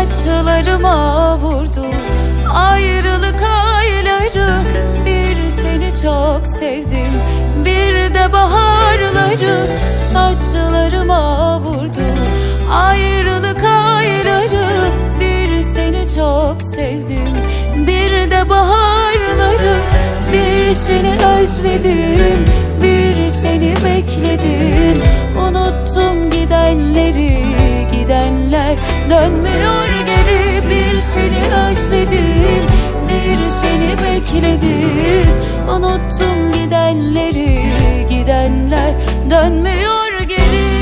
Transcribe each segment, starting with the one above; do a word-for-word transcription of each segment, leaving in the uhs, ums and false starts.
Saçlarıma vurdu ayrılık ayları. Bir seni çok sevdim, bir de baharları. Saçlarıma vurdu ayrılık ayları. Bir seni çok sevdim, bir de baharları. Bir seni özledim, bir seni bekledim. Unuttum gidenleri, gidenler dönmüyor geri. Bir seni özledim, bir seni bekledim. Unuttum gidenleri, gidenler dönmüyor geri.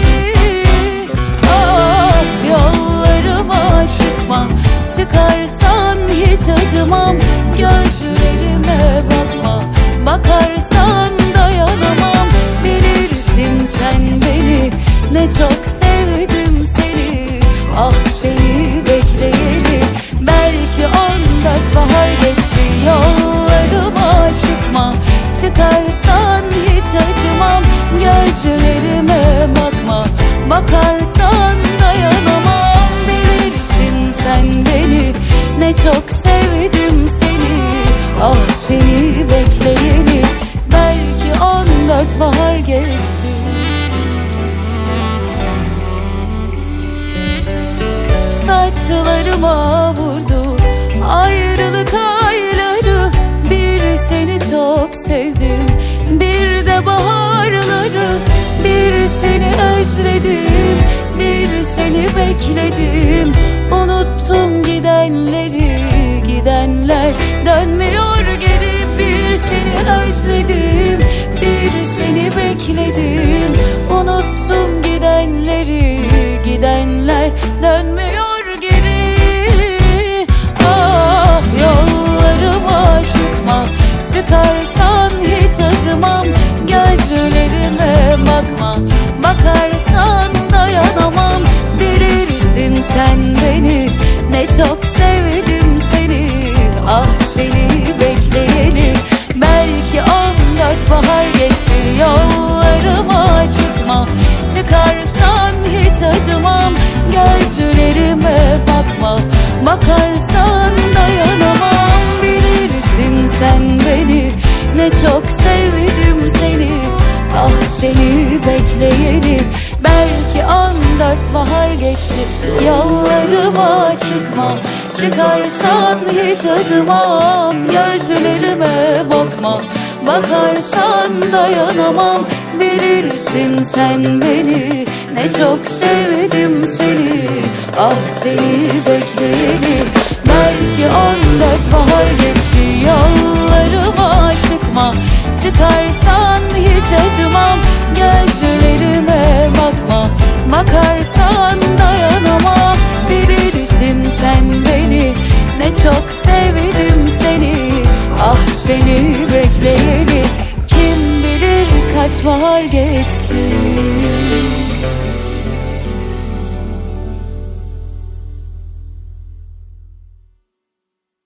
Ah, yollarıma çıkma, çıkarsan hiç acımam. Gözlerime bakma, bakarsan dayanamam. Bilirsin sen beni, ne çok sevdim seni. Ah, seni bekleyeli belki on dört bahar geçti. Yollarıma çıkma, çıkarsan hiç acımam. Gözlerime bakma, bakarsan dayanamam. Bilirsin sen beni, ne çok sevdim seni. Ah, seni bekleyeli belki on dört bahar geçti. Saçlarıma vurdu ayrılık ayları. Bir seni çok sevdim, bir de baharları. Bir seni özledim, bir seni bekledim. Unuttum gidenleri, gidenler dönmüyor geri. Bir seni özledim, bir seni bekledim. Unuttum gidenleri, gidenler dönmüyor geri. Ah, yollarıma çıkma, çıkarsan hiç acımam. Gözlerime bakma, bakarsan dayanamam. Bilirsin sen beni, ne çok sevdim seni. Ah, seni bekleyeli belki on dört bahar geçti. Yollarıma çıkma, çıkarsan hiç acımam. Gözlerime bakma, bakarsan dayanamam. Bilirsin sen beni, ne çok sevdim seni. Ah, seni bekleyeli belki on dört bahar geçti. Yollarıma çıkma, çıkarsan hiç acımam. Gözlerime bakma, bakarsan dayanamam. Bilirsin sen beni, ne çok sevdim seni. Ah, seni bekleyeli belki on dört bahar geçti. Yollarıma çıkma, çıkarsan hiç acımam. Gözlerime bakma, bakarsan dayanamam. Bilirsin sen beni, ne çok sevdim seni. Ah, seni bekleyeli kim bilir kaç bahar geçti.